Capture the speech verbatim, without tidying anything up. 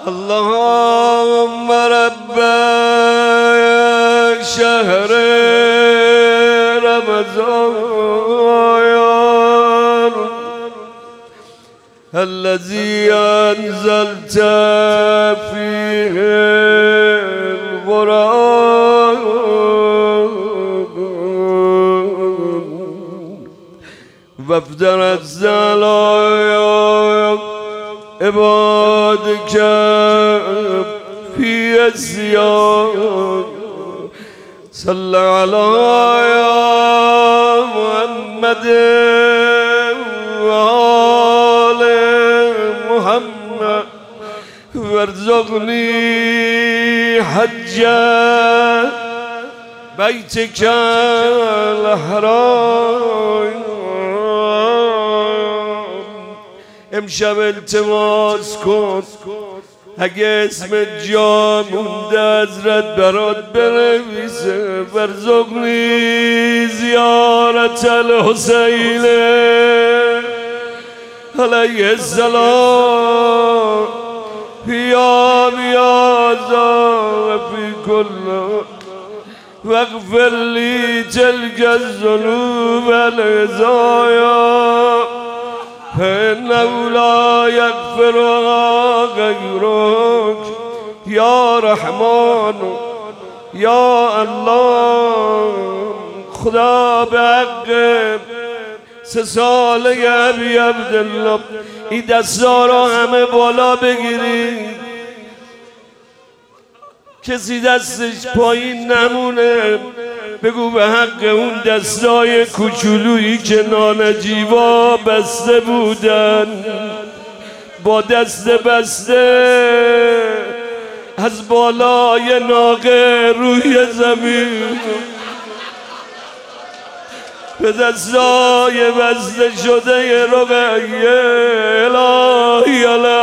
اللهم رب شهر رمضان الذي أنزلت فيه القرآن وافترت الزلايا عبادك في الزيان صل على محمد وآل محمد وارزقني حج بيتك الحرام. امشب التماس کن اگه اسم جا مونده حضرت برات بنویسه ورزقنی زیارت الحسین علیه السلام فی آمی آزا و فی کل واغفر لی تلک الذنوب والعزایا فإنه لا يغفرها غيرك یا رحمان یا الله. خدا به حق سه ساله ابی عبدالله این دستا را همه بالا بگیرید، کسی دستش پایین نمونه. بگو به حق اون دستای کوچولویی که نانجیوا بسته بودن با دست بسته از بالای ناقه روی زمین به دستای بسته شده رقیه الهی الهی